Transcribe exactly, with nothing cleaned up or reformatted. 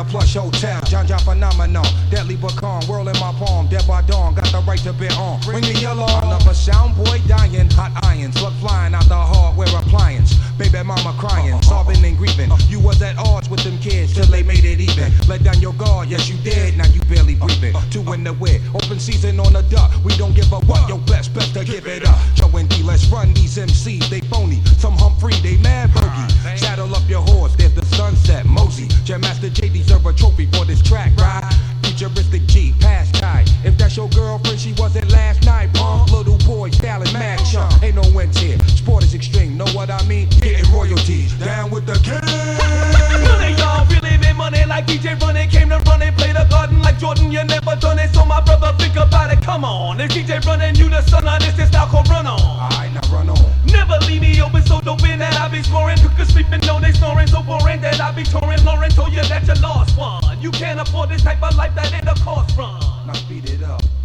plush hotel. John John phenomenon, deadly pecan, whirl in my palm, dead by dawn, got the right to be on. Ring the yellow, another sound boy dying, hot iron, slug flying out the hardware appliance. Baby mama crying, sobbing and grieving. You was at odds with them kids till they made it even. Let down your guard, yes you did, now you barely breathing. Two in the way, open season on the duck. We don't give a what, your best, best to give it up. Joe and D, let's run these M Cs, they phony. Some Humphrey, they mad bogey. Saddle up your horse, there's the sunset, Mosey. Jam Master J deserve a trophy for this track, right? Futuristic G, past time. If that's your girlfriend, she wasn't last night, punk. Little boy, styling mad chunk. Ain't no wins here, sport is extreme, know what I mean? Getting royalties, down with the king. Money, y'all really been money like D J Running. Came to run and play the garden like Jordan, you never done it. So my brother, think about it, come on. It's D J Running, you the son of this, this style called Run On. Alright, now run on. Never leave me open, so dope in that I be scoring. Cookers sleeping, no they snoring, so boring that I be touring. Lauren told you that you lost one. You can't afford this type of life that it'll cost from. Now speed it up.